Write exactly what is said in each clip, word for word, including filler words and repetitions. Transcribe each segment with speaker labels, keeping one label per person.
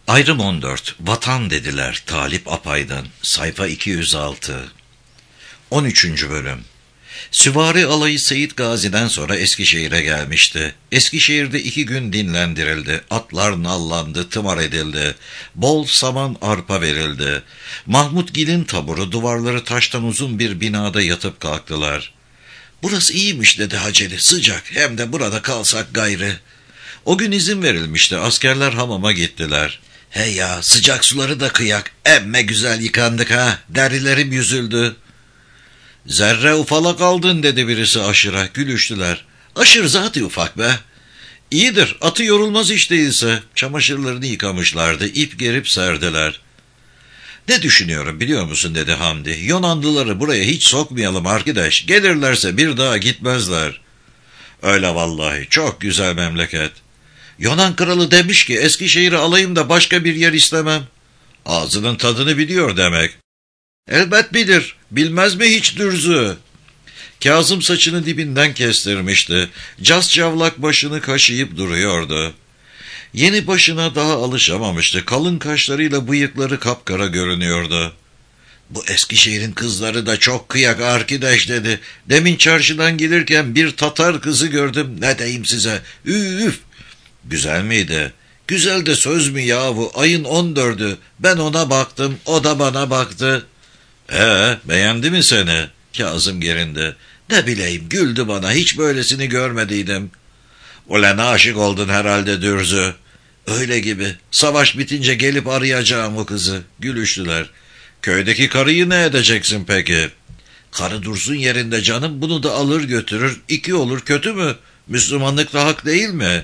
Speaker 1: Ayrım on dört. Vatan dediler Talip Apay'dan. Sayfa iki yüz altı. on üçüncü bölüm. Süvari alayı Seyit Gazi'den sonra Eskişehir'e gelmişti. Eskişehir'de iki gün dinlendirildi. Atlar nallandı, tımar edildi. Bol saman arpa verildi. Mahmudgil'in taburu duvarları taştan uzun bir binada yatıp kalktılar. "Burası iyiymiş," dedi Haceli. "Sıcak, hem de burada kalsak gayrı." O gün izin verilmişti. Askerler hamama gittiler. "He ya, sıcak suları da kıyak. Emme güzel yıkandık ha. Derilerim yüzüldü." "Zerre ufalak aldın," dedi birisi aşıra. Gülüştüler. "Aşır zaten ufak be." "İyidir, atı yorulmaz hiç değilse." Çamaşırlarını yıkamışlardı. İp gerip serdiler. "Ne düşünüyorum biliyor musun?" dedi Hamdi. "Yunanlıları buraya hiç sokmayalım arkadaş. Gelirlerse bir daha gitmezler." "Öyle vallahi, çok güzel memleket." "Yunan kralı demiş ki Eskişehir'i alayım da başka bir yer istemem." "Ağzının tadını biliyor demek." "Elbet bilir. Bilmez mi hiç dürzü?" Kazım saçını dibinden kestirmişti. Cas cavlak başını kaşıyıp duruyordu. Yeni başına daha alışamamıştı. Kalın kaşlarıyla bıyıkları kapkara görünüyordu. "Bu Eskişehir'in kızları da çok kıyak arkadaş," dedi. "Demin çarşıdan gelirken bir Tatar kızı gördüm. Ne diyeyim size? Üf!" "Güzel miydi?" "Güzel de söz mü yahu? Ayın on dördü. Ben ona baktım, o da bana baktı." "Ee, beğendi mi seni?" Kazım gerindi. "Ne bileyim, güldü bana. Hiç böylesini görmediydim." "Ulan aşık oldun herhalde dürzü." "Öyle gibi. Savaş bitince gelip arayacağım o kızı." Gülüştüler. "Köydeki karıyı ne edeceksin peki?" "Karı dursun yerinde canım. Bunu da alır götürür. İki olur, kötü mü? Müslümanlık da hak değil mi?"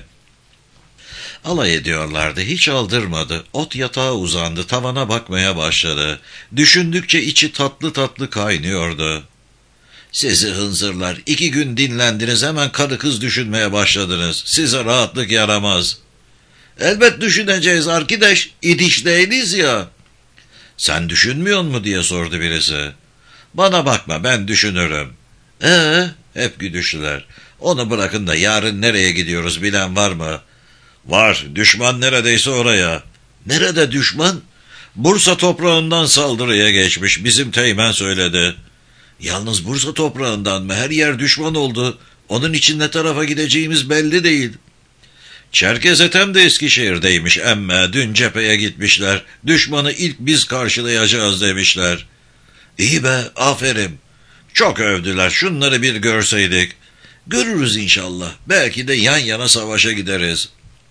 Speaker 1: Alay ediyorlardı. Hiç aldırmadı. Ot yatağa uzandı. Tavana bakmaya başladı. Düşündükçe içi tatlı tatlı kaynıyordu. "Sizi hınzırlar. İki gün dinlendiniz, hemen karı kız düşünmeye başladınız. Size rahatlık yaramaz." "Elbet düşüneceğiz arkadaş. İdiş değiliz ya." "Sen düşünmüyor mu?" diye sordu birisi. "Bana bakma, ben düşünürüm." Ee, hep gülüştüler. "Onu bırakın da yarın nereye gidiyoruz bilen var mı?" "Var, düşman neredeyse oraya." "Nerede düşman?" "Bursa toprağından saldırıya geçmiş, bizim Teğmen söyledi." "Yalnız Bursa toprağından mı? Her yer düşman oldu. Onun için ne tarafa gideceğimiz belli değil." "Çerkez Ethem de Eskişehir'deymiş emme, dün cepheye gitmişler. Düşmanı ilk biz karşılayacağız demişler." "İyi be, aferin." "Çok övdüler, şunları bir görseydik." "Görürüz inşallah. Belki de yan yana savaşa gideriz."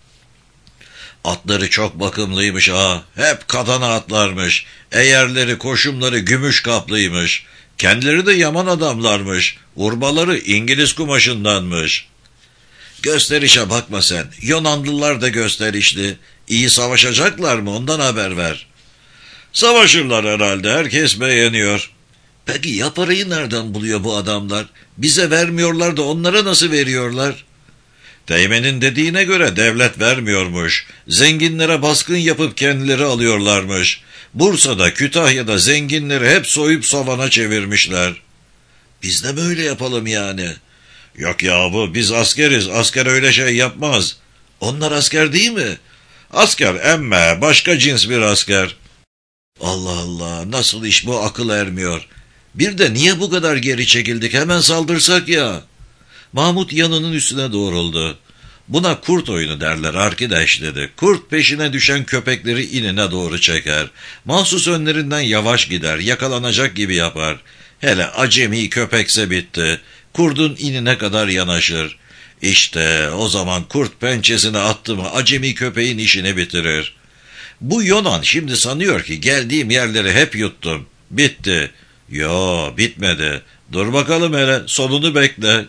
Speaker 1: "Atları çok bakımlıymış ha. Hep kadana atlarmış. Eğerleri, koşumları gümüş kaplıymış. Kendileri de yaman adamlarmış. Urbaları İngiliz kumaşındanmış." "Gösterişe bakma sen. Yunanlılar da gösterişli. İyi savaşacaklar mı? Ondan haber ver." "Savaşırlar herhalde. Herkes beğeniyor." "Peki ya parayı nereden buluyor bu adamlar? Bize vermiyorlar da onlara nasıl veriyorlar?" "Teğmen'in dediğine göre devlet vermiyormuş. Zenginlere baskın yapıp kendileri alıyorlarmış. Bursa'da, Kütahya'da zenginleri hep soyup savana çevirmişler." "Biz de böyle yapalım yani." "Yok yahu, biz askeriz. Asker öyle şey yapmaz." "Onlar asker değil mi?" "Asker emme, başka cins bir asker." "Allah Allah, nasıl iş bu, akıl ermiyor. Bir de niye bu kadar geri çekildik, hemen saldırsak ya." Mahmut yanının üstüne doğruldu. "Buna kurt oyunu derler arkadaş," dedi. "Kurt peşine düşen köpekleri inine doğru çeker. Mahsus önlerinden yavaş gider, yakalanacak gibi yapar. Hele acemi köpekse bitti. Kurdun inine kadar yanaşır. İşte o zaman kurt pençesine attı mı acemi köpeğin işini bitirir. Bu Yunan şimdi sanıyor ki geldiğim yerleri hep yuttum. Bitti." "Yo, bitmedi. Dur bakalım hele, sonunu bekle."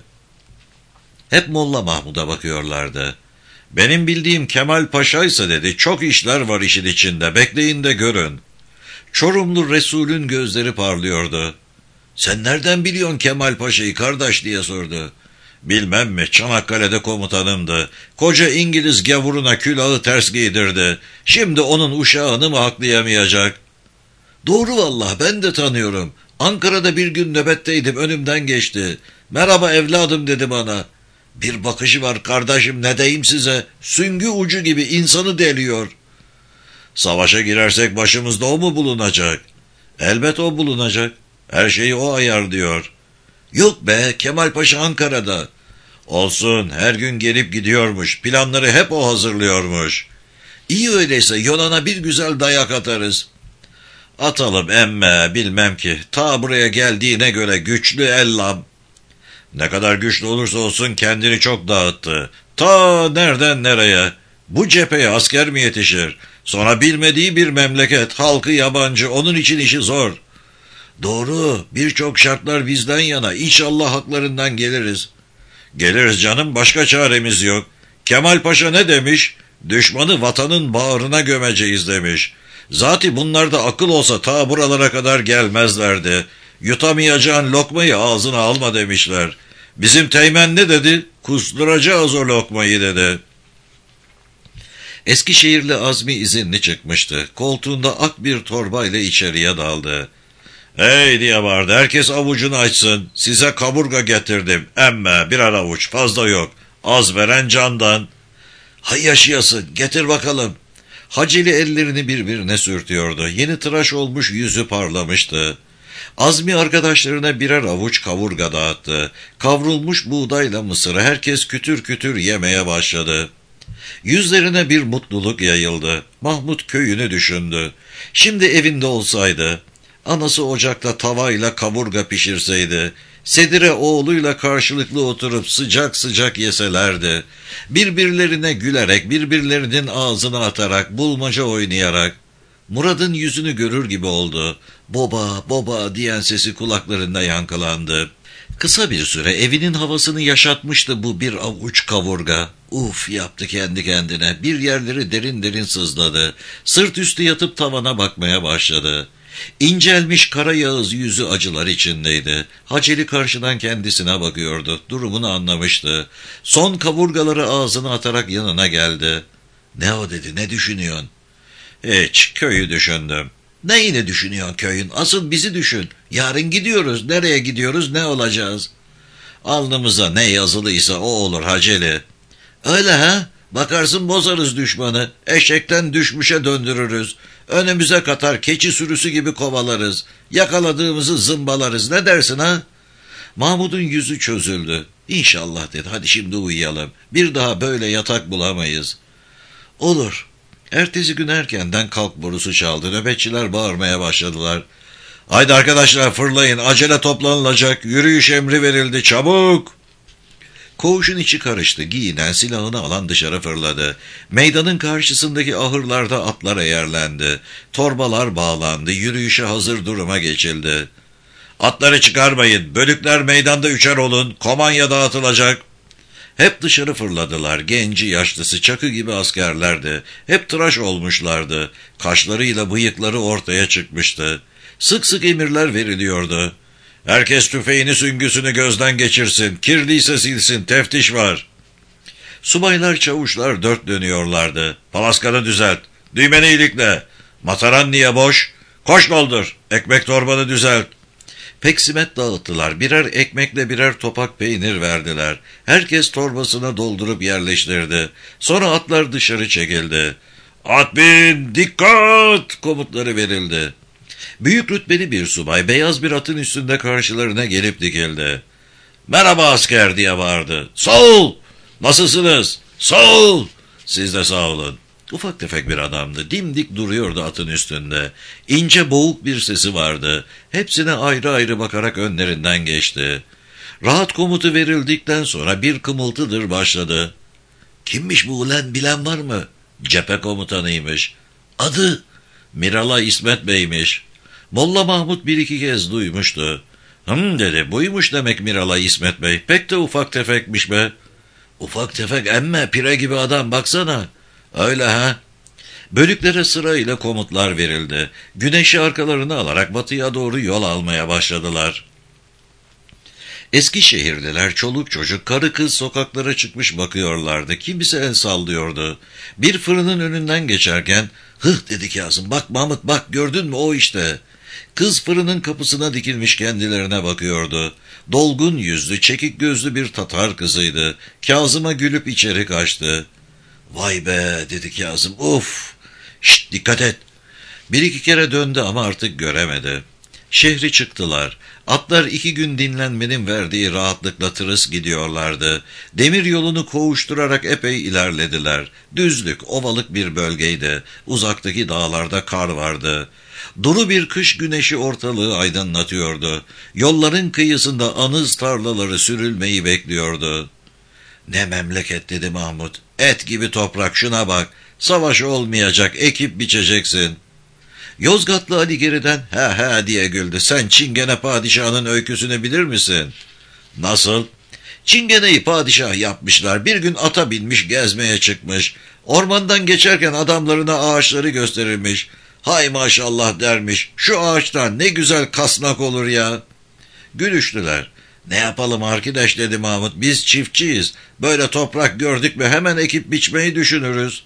Speaker 1: Hep Molla Mahmud'a bakıyorlardı. "Benim bildiğim Kemal Paşa'ysa," dedi, "çok işler var işin içinde, bekleyin de görün." Çorumlu Resul'ün gözleri parlıyordu. "Sen nereden biliyorsun Kemal Paşa'yı kardeş?" diye sordu. "Bilmem mi, Çanakkale'de komutanımdı. Koca İngiliz gavuruna külahı ters giydirdi. Şimdi onun uşağını mı haklayamayacak?" "Doğru vallah, ben de tanıyorum. Ankara'da bir gün nöbetteydim, önümden geçti. 'Merhaba evladım,' dedi bana. Bir bakışı var kardeşim, ne diyeyim size, süngü ucu gibi insanı deliyor." Savaşa girersek başımızda o mu bulunacak? Elbet o bulunacak. Her şeyi o ayarlıyor. Yok be, Kemal Paşa Ankara'da. Olsun, her gün gelip gidiyormuş. Planları hep o hazırlıyormuş. İyi öyleyse Yunan'a bir güzel dayak atarız. Atalım emme, bilmem ki. Ta buraya geldiğine göre güçlü ellam. Ne kadar güçlü olursa olsun kendini çok dağıttı. Ta nereden nereye? Bu cepheye asker mi yetişir? Sonra bilmediği bir memleket, halkı yabancı, onun için işi zor. Doğru, birçok şartlar bizden yana, İnşallah haklarından geliriz. Geliriz canım, başka çaremiz yok. Kemal Paşa ne demiş? Düşmanı vatanın bağrına gömeceğiz demiş. Zaten bunlarda akıl olsa ta buralara kadar gelmezlerdi. Yutamayacağın lokmayı ağzına alma demişler. Bizim Teğmen ne dedi? Kusturacağız o lokmayı dedi. Eskişehirli Azmi izinli çıkmıştı. Koltuğunda ak bir torbayla içeriye daldı. Hey diye bağırdı. Herkes avucunu açsın. Size kaburga getirdim. Emme birer avuç, fazla yok. Az veren candan. Hay yaşayasın, getir bakalım. Haceli ellerini birbirine sürtüyordu. Yeni tıraş olmuş yüzü parlamıştı. Azmi arkadaşlarına birer avuç kavurga dağıttı. Kavrulmuş buğdayla mısırı herkes kütür kütür yemeye başladı. Yüzlerine bir mutluluk yayıldı. Mahmut köyünü düşündü. Şimdi evinde olsaydı, anası ocakta tavayla kavurga pişirseydi, Sedire oğluyla karşılıklı oturup sıcak sıcak yeselerdi, birbirlerine gülerek, birbirlerinin ağzına atarak, bulmaca oynayarak, Murad'ın yüzünü görür gibi oldu. Boba, boba diyen sesi kulaklarında yankılandı. Kısa bir süre evinin havasını yaşatmıştı bu bir avuç kavurga. Uf yaptı kendi kendine. Bir yerleri derin derin sızladı. Sırt üstü yatıp tavana bakmaya başladı. İncelmiş kara yağız yüzü acılar içindeydi. Haceli karşıdan kendisine bakıyordu. Durumunu anlamıştı. Son kavurgaları ağzına atarak yanına geldi. Ne o dedi, ne düşünüyorsun? Hiç, köyü düşündüm. Neyini düşünüyorsun köyün? Asıl bizi düşün. Yarın gidiyoruz. Nereye gidiyoruz, ne olacağız? Alnımıza ne yazılıysa o olur Haceli. Öyle ha? Bakarsın bozarız düşmanı. Eşekten düşmüşe döndürürüz. Önümüze katar keçi sürüsü gibi kovalarız. Yakaladığımızı zımbalarız. Ne dersin ha? Mahmud'un yüzü çözüldü. İnşallah dedi. Hadi şimdi uyuyalım. Bir daha böyle yatak bulamayız. Olur. Ertesi gün erkenden kalk borusu çaldı. Nöbetçiler bağırmaya başladılar. Haydi arkadaşlar fırlayın. Acele toplanılacak. Yürüyüş emri verildi. Çabuk. Koğuşun içi karıştı. Giyinen silahını alan dışarı fırladı. Meydanın karşısındaki ahırlarda atlar eğerlendi. Torbalar bağlandı. Yürüyüşe hazır duruma geçildi. Atları çıkarmayın. Bölükler meydanda üçer olun. Komanya dağıtılacak. Hep dışarı fırladılar. Genci yaşlısı çakı gibi askerlerdi. Hep tıraş olmuşlardı. Kaşlarıyla bıyıkları ortaya çıkmıştı. Sık sık emirler veriliyordu. Herkes tüfeğini süngüsünü gözden geçirsin. Kirliyse silsin. Teftiş var. Subaylar çavuşlar dört dönüyorlardı. Palaskanı düzelt. Düğmeni ilikle. Mataran niye boş? Koş doldur. Ekmek torbanı düzelt. Peksimet dağıttılar. Birer ekmekle birer topak peynir verdiler. Herkes torbasına doldurup yerleştirdi. Sonra atlar dışarı çekildi. At bin, dikkat komutları verildi. Büyük rütbeli bir subay beyaz bir atın üstünde karşılarına gelip dikildi. Merhaba asker diye bağırdı. Sağ ol. Nasılsınız? Sağ ol. Siz de sağ olun. Ufak tefek bir adamdı. Dimdik duruyordu atın üstünde. İnce boğuk bir sesi vardı. Hepsine ayrı ayrı bakarak önlerinden geçti. Rahat komutu verildikten sonra bir kımıltıdır başladı. Kimmiş bu ulan, bilen var mı? Cephe komutanıymış. Adı? Miralay İsmet Bey'miş. Molla Mahmut bir iki kez duymuştu. Hım dedi, buymuş demek Miralay İsmet Bey. Pek de ufak tefekmiş be. Ufak tefek emme, pire gibi adam baksana. Öyle ha? Bölüklere sırayla komutlar verildi. Güneşi arkalarına alarak batıya doğru yol almaya başladılar. Eskişehirliler çoluk çocuk karı kız sokaklara çıkmış bakıyorlardı. Kimisi el sallıyordu. Bir fırının önünden geçerken hıh dedi Kazım, bak Mahmut bak, gördün mü o işte. Kız fırının kapısına dikilmiş kendilerine bakıyordu. Dolgun yüzlü çekik gözlü bir Tatar kızıydı. Kazım'a gülüp içeri kaçtı. Vay be dedi Kazım, uf. Şşt, dikkat et. Bir iki kere döndü ama artık göremedi. Şehri çıktılar. Atlar iki gün dinlenmenin verdiği rahatlıkla tırıs gidiyorlardı. Demir yolunu kovuşturarak epey ilerlediler. Düzlük, ovalık bir bölgeydi. Uzaktaki dağlarda kar vardı. Duru bir kış güneşi ortalığı aydınlatıyordu. Yolların kıyısında anız tarlaları sürülmeyi bekliyordu. "Ne memleket," dedi Mahmut. "Et gibi toprak, şuna bak. Savaş olmayacak, ekip biçeceksin." Yozgatlı Ali geriden "he he" diye güldü. "Sen Çingene padişahının öyküsünü bilir misin?" "Nasıl?" "Çingene'yi padişah yapmışlar. Bir gün ata binmiş gezmeye çıkmış. Ormandan geçerken adamlarına ağaçları gösterilmiş. Hay maşallah dermiş. Şu ağaçtan ne güzel kasnak olur ya." Gülüştüler. "Ne yapalım arkadaş," dedi Mahmut. "Biz çiftçiyiz. Böyle toprak gördük mü hemen ekip biçmeyi düşünürüz."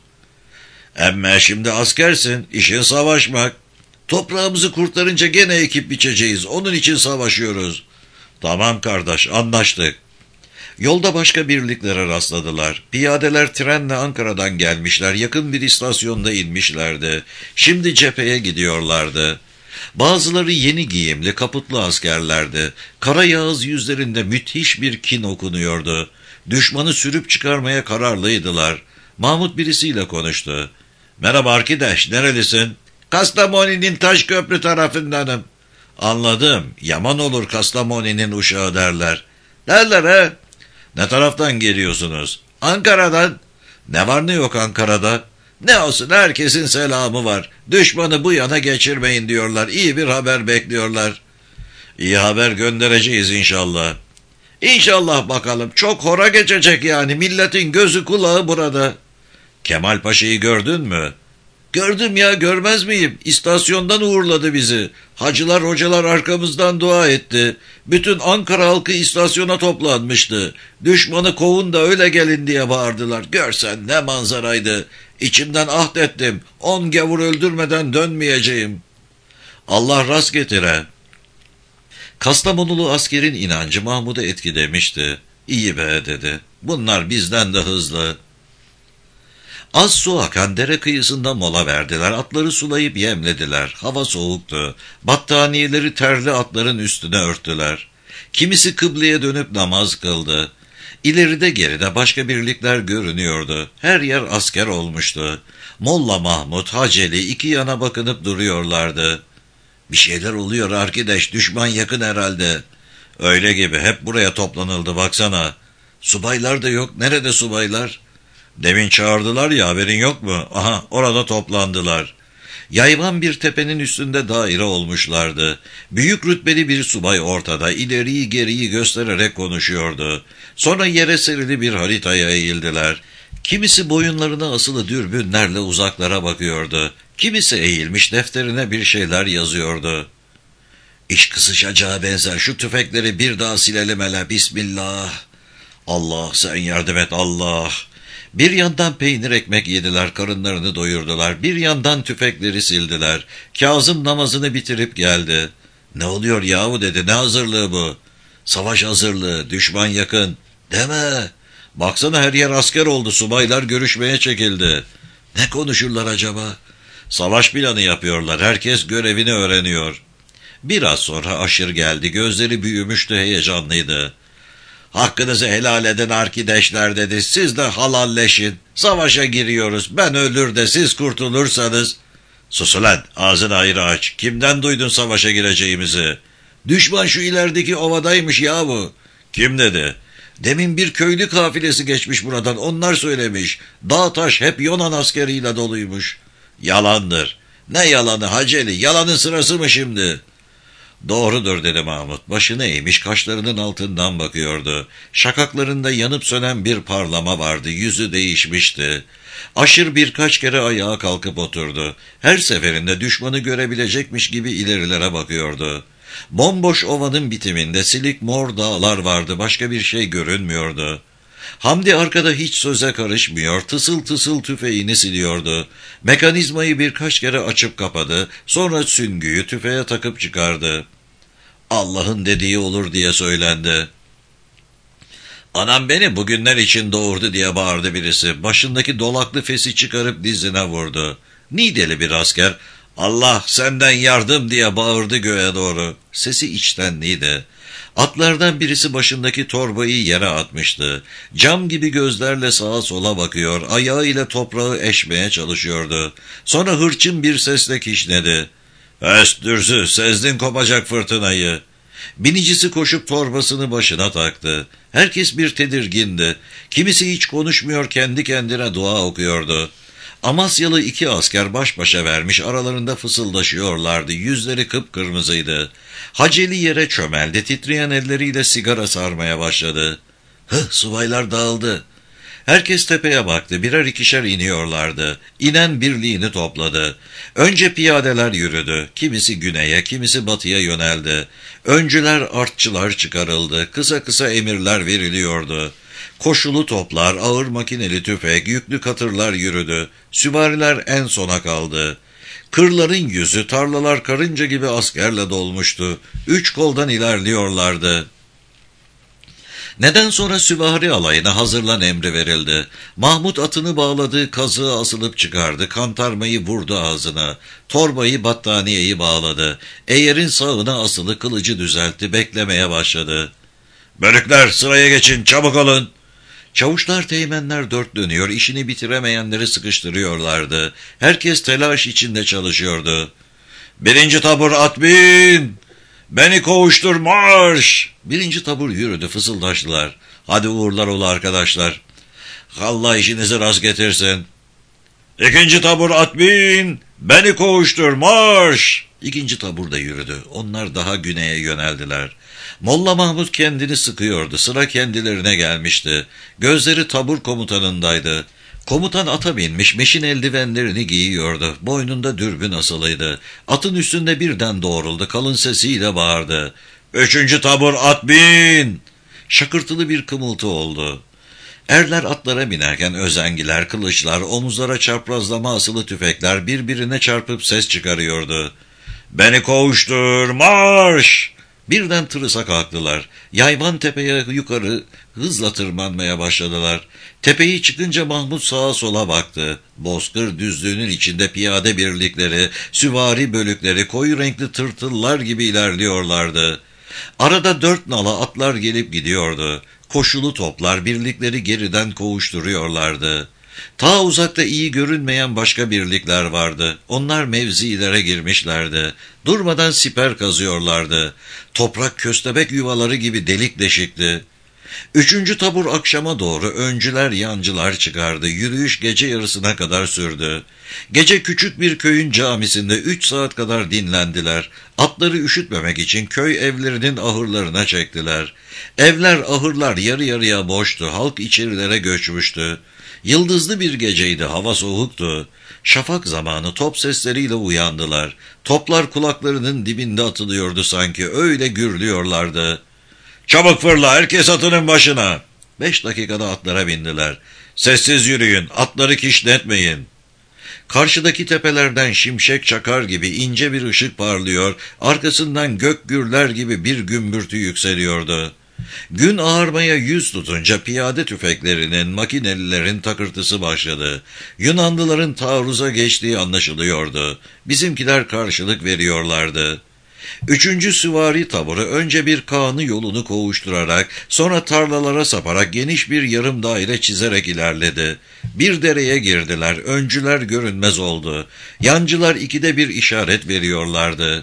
Speaker 1: "Emme şimdi askersin. İşin savaşmak. Toprağımızı kurtarınca gene ekip biçeceğiz. Onun için savaşıyoruz." "Tamam kardeş, anlaştık." Yolda başka birliklere rastladılar. Piyadeler trenle Ankara'dan gelmişler. Yakın bir istasyonda inmişlerdi. Şimdi cepheye gidiyorlardı. Bazıları yeni giyimli, kaputlu askerlerdi. Kara yağız yüzlerinde müthiş bir kin okunuyordu. Düşmanı sürüp çıkarmaya kararlıydılar. Mahmut birisiyle konuştu. "Merhaba arkadaş, nerelisin?" "Kastamonu'nun Taşköprü tarafındanım." "Anladım. Yaman olur Kastamonu'nun uşağı derler." "Derler he." "Ne taraftan geliyorsunuz?" "Ankara'dan." "Ne var ne yok Ankara'da?" "Ne olsun, herkesin selamı var. Düşmanı bu yana geçirmeyin diyorlar. İyi bir haber bekliyorlar." "İyi haber göndereceğiz inşallah." "İnşallah bakalım. Çok hora geçecek yani. Milletin gözü kulağı burada." "Kemal Paşa'yı gördün mü?" "Gördüm ya, görmez miyim? İstasyondan uğurladı bizi. Hacılar hocalar arkamızdan dua etti. Bütün Ankara halkı istasyona toplanmıştı. Düşmanı kovun da öyle gelin diye bağırdılar. Görsen ne manzaraydı. İçimden ahdettim. On gavur öldürmeden dönmeyeceğim." "Allah rast getire." Kastamonulu askerin inancı Mahmud'u etkilemişti. "İyi be," dedi. "Bunlar bizden de hızlı." Az su akan dere kıyısında mola verdiler. Atları sulayıp yemlediler. Hava soğuktu. Battaniyeleri terli atların üstüne örttüler. Kimisi kıbleye dönüp namaz kıldı. İleride geride başka birlikler görünüyordu. Her yer asker olmuştu. Molla Mahmut, Haceli iki yana bakınıp duruyorlardı. "Bir şeyler oluyor arkadaş, düşman yakın herhalde." "Öyle gibi, hep buraya toplanıldı baksana." "Subaylar da yok, nerede subaylar?" "Demin çağırdılar ya, haberin yok mu? Aha, orada toplandılar." Yayvan bir tepenin üstünde daire olmuşlardı. Büyük rütbeli bir subay ortada, ileriyi geriyi göstererek konuşuyordu. Sonra yere serili bir haritaya eğildiler. Kimisi boyunlarına asılı dürbünlerle uzaklara bakıyordu. Kimisi eğilmiş defterine bir şeyler yazıyordu. "İş kızışacağı benzer, şu tüfekleri bir daha silelim hele, bismillah." "Allah sen yardım et, Allah." Bir yandan peynir ekmek yediler, karınlarını doyurdular. Bir yandan tüfekleri sildiler. Kazım namazını bitirip geldi. "Ne oluyor yahu?" dedi. "Ne hazırlığı bu?" "Savaş hazırlığı, düşman yakın." "Deme. Baksana her yer asker oldu, subaylar görüşmeye çekildi." "Ne konuşurlar acaba?" "Savaş planı yapıyorlar, herkes görevini öğreniyor." Biraz sonra aşır geldi, gözleri büyümüştü, heyecanlıydı. "Hakkınızı helal edin arkadaşlar," dedi. "Siz de halalleşin. Savaşa giriyoruz. Ben ölür de siz kurtulursanız." "Sus ulan, ağzını ayrı aç. Kimden duydun savaşa gireceğimizi?" "Düşman şu ilerideki ovadaymış ya bu." "Kim dedi?" "Demin bir köylü kafilesi geçmiş buradan, onlar söylemiş. Dağ taş hep Yunan askeriyle doluymuş." "Yalandır." "Ne yalanı Haceli, yalanın sırası mı şimdi?" "Doğrudur," dedi Mahmut. Başını eğmiş, kaşlarının altından bakıyordu. Şakaklarında yanıp sönen bir parlama vardı. Yüzü değişmişti. Aşır birkaç kere ayağa kalkıp oturdu. Her seferinde düşmanı görebilecekmiş gibi ilerilere bakıyordu. Bomboş ovanın bitiminde silik mor dağlar vardı. Başka bir şey görünmüyordu. Hamdi arkada hiç söze karışmıyor, tısıl tısıl tüfeğini siliyordu. Mekanizmayı birkaç kere açıp kapadı, sonra süngüyü tüfeğe takıp çıkardı. "Allah'ın dediği olur," diye söylendi. "Anam beni bugünler için doğurdu," diye bağırdı birisi. Başındaki dolaklı fesi çıkarıp dizine vurdu. Nideli bir asker, Allah senden yardım diye bağırdı göğe doğru. Sesi içtenliydi. Atlardan birisi başındaki torbayı yere atmıştı. Cam gibi gözlerle sağa sola bakıyor, ayağıyla toprağı eşmeye çalışıyordu. Sonra hırçın bir sesle kişnedi. "Östürsü, sezdin kopacak fırtınayı." Binicisi koşup torbasını başına taktı. Herkes bir tedirgindi. Kimisi hiç konuşmuyor, kendi kendine dua okuyordu. Amasyalı iki asker baş başa vermiş, aralarında fısıldaşıyorlardı. Yüzleri kıpkırmızıydı. Haceli yere çömeldi, titreyen elleriyle sigara sarmaya başladı. Hıh, subaylar dağıldı. Herkes tepeye baktı, birer ikişer iniyorlardı. İnen birliğini topladı. Önce piyadeler yürüdü. Kimisi güneye, kimisi batıya yöneldi. Öncüler, artçılar çıkarıldı. Kısa kısa emirler veriliyordu. Koşulu toplar, ağır makineli tüfek, yüklü katırlar yürüdü. Süvariler en sona kaldı. Kırların yüzü, tarlalar karınca gibi askerle dolmuştu. Üç koldan ilerliyorlardı. Neden sonra süvari alayına hazırlan emri verildi. Mahmut atını bağladığı kazığı asılıp çıkardı. Kantarmayı vurdu ağzına. Torbayı, battaniyeyi bağladı. Eğerin sağına asılı kılıcı düzeltti. Beklemeye başladı. "Bölükler sıraya geçin, çabuk olun." Çavuşlar, teğmenler dört dönüyor, işini bitiremeyenleri sıkıştırıyorlardı. Herkes telaş içinde çalışıyordu. "Birinci tabur at bin! Beni kovuştur marş!" Birinci tabur yürüdü, fısıldaştılar. "Hadi uğurlar ola arkadaşlar. Allah işinizi rast getirsin." "İkinci tabur at bin! Beni kovuştur marş!" İkinci tabur da yürüdü. Onlar daha güneye yöneldiler. Molla Mahmut kendini sıkıyordu. Sıra kendilerine gelmişti. Gözleri tabur komutanındaydı. Komutan ata binmiş, meşin eldivenlerini giyiyordu. Boynunda dürbün asılıydı. Atın üstünde birden doğruldu. Kalın sesiyle bağırdı. "Üçüncü tabur at bin!" Şakırtılı bir kımıltı oldu. Erler atlara binerken özengiler, kılıçlar, omuzlara çaprazlama asılı tüfekler birbirine çarpıp ses çıkarıyordu. "Beni kovuştur, marş!" Birden tırısa kalktılar. Yayvan tepeye yukarı hızla tırmanmaya başladılar. Tepeyi çıkınca Mahmut sağa sola baktı. Bozkır düzlüğünün içinde piyade birlikleri, süvari bölükleri, koyu renkli tırtıllar gibi ilerliyorlardı. Arada dört nala atlar gelip gidiyordu. Koşulu toplar birlikleri geriden kovuşturuyorlardı. Ta uzakta iyi görünmeyen başka birlikler vardı. Onlar mevzilere girmişlerdi. Durmadan siper kazıyorlardı. Toprak köstebek yuvaları gibi delik deşikti. Üçüncü tabur akşama doğru öncüler, yancılar çıkardı. Yürüyüş gece yarısına kadar sürdü. Gece küçük bir köyün camisinde üç saat kadar dinlendiler. Atları üşütmemek için köy evlerinin ahırlarına çektiler. Evler, ahırlar yarı yarıya boştu. Halk içerilere göçmüştü. Yıldızlı bir geceydi, hava soğuktu. Şafak zamanı top sesleriyle uyandılar. Toplar kulaklarının dibinde atılıyordu sanki, öyle gürlüyorlardı. "Çabuk fırla, herkes atının başına!" Beş dakikada atlara bindiler. "Sessiz yürüyün, atları kişnetmeyin." Karşıdaki tepelerden şimşek çakar gibi ince bir ışık parlıyor, arkasından gök gürler gibi bir gümbürtü yükseliyordu. Gün ağarmaya yüz tutunca piyade tüfeklerinin, makinelilerin takırtısı başladı. Yunanlıların taarruza geçtiği anlaşılıyordu. Bizimkiler karşılık veriyorlardı. Üçüncü süvari taburu önce bir kağını yolunu kovuşturarak, sonra tarlalara saparak geniş bir yarım daire çizerek ilerledi. Bir dereye girdiler, öncüler görünmez oldu. Yancılar ikide bir işaret veriyorlardı.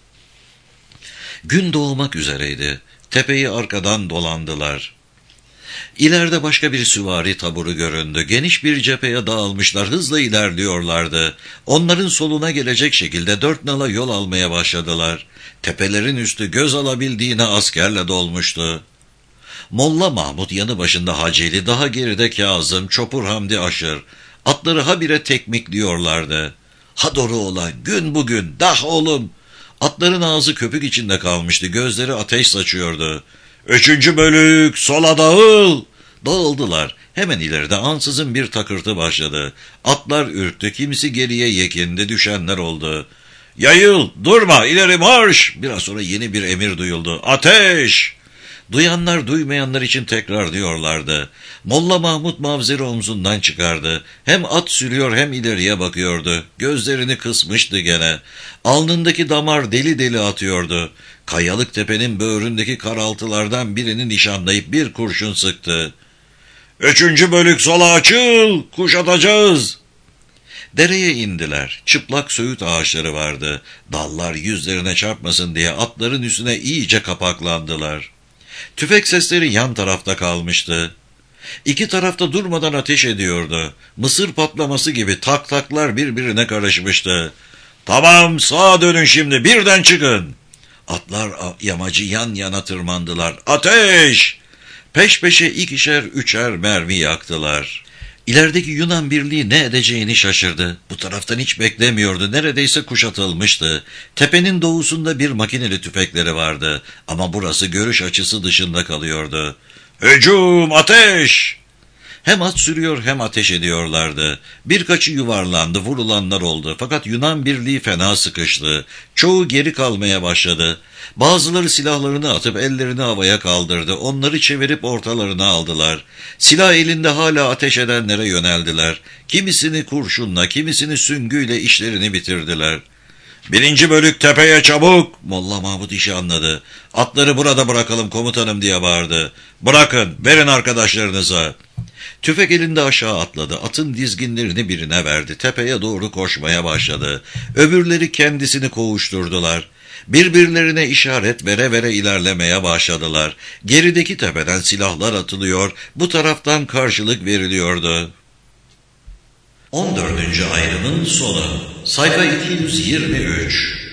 Speaker 1: Gün doğmak üzereydi. Tepeyi arkadan dolandılar. İleride başka bir süvari taburu göründü. Geniş bir cepheye dağılmışlar, hızla ilerliyorlardı. Onların soluna gelecek şekilde dört nala yol almaya başladılar. Tepelerin üstü göz alabildiğine askerle dolmuştu. Molla Mahmut yanı başında Haceli, daha geride Kazım, Çopur Hamdi Aşır. Atları habire tekmikliyorlardı. "Ha doğru ola, gün bugün, dah oğlum!" Atların ağzı köpük içinde kalmıştı, gözleri ateş saçıyordu. "Üçüncü bölük, sola dağıl!" Dağıldılar. Hemen ileride ansızın bir takırtı başladı. Atlar ürktü, kimisi geriye yekindi, düşenler oldu. "Yayıl, durma, ileri marş!" Biraz sonra yeni bir emir duyuldu. "Ateş!" Duyanlar duymayanlar için tekrar diyorlardı. Molla Mahmud mavzeri omzundan çıkardı. Hem at sürüyor hem ileriye bakıyordu. Gözlerini kısmıştı gene. Alnındaki damar deli deli atıyordu. Kayalık tepenin böğründeki karaltılardan birini nişanlayıp bir kurşun sıktı. "Üçüncü bölük sola açıl, kuşatacağız." Dereye indiler. Çıplak söğüt ağaçları vardı. Dallar yüzlerine çarpmasın diye atların üstüne iyice kapaklandılar. Tüfek sesleri yan tarafta kalmıştı. İki tarafta durmadan ateş ediyordu. Mısır patlaması gibi tak taklar birbirine karışmıştı. "Tamam, sağa dönün şimdi, birden çıkın." Atlar yamacı yan yana tırmandılar. "Ateş!" Peş peşe ikişer üçer mermi yaktılar. İlerideki Yunan birliği ne edeceğini şaşırdı. Bu taraftan hiç beklemiyordu. Neredeyse kuşatılmıştı. Tepenin doğusunda bir makineli tüfekleri vardı. Ama burası görüş açısı dışında kalıyordu. "Hücum! Ateş!" Hem at sürüyor hem ateş ediyorlardı. Birkaçı yuvarlandı, vurulanlar oldu. Fakat Yunan birliği fena sıkıştı. Çoğu geri kalmaya başladı. Bazıları silahlarını atıp ellerini havaya kaldırdı. Onları çevirip ortalarına aldılar. Silah elinde hala ateş edenlere yöneldiler. Kimisini kurşunla, kimisini süngüyle işlerini bitirdiler. "Birinci bölük tepeye çabuk!" Molla Mahmud işi anladı. "Atları burada bırakalım komutanım," diye bağırdı. "Bırakın, verin arkadaşlarınıza." Tüfek elinde aşağı atladı. Atın dizginlerini birine verdi. Tepeye doğru koşmaya başladı. Öbürleri kendisini kovuşturdular. Birbirlerine işaret vere vere ilerlemeye başladılar. Gerideki tepeden silahlar atılıyor, bu taraftan karşılık veriliyordu. on dördüncü ayrımın sonu. Sayfa iki yüz yirmi üç.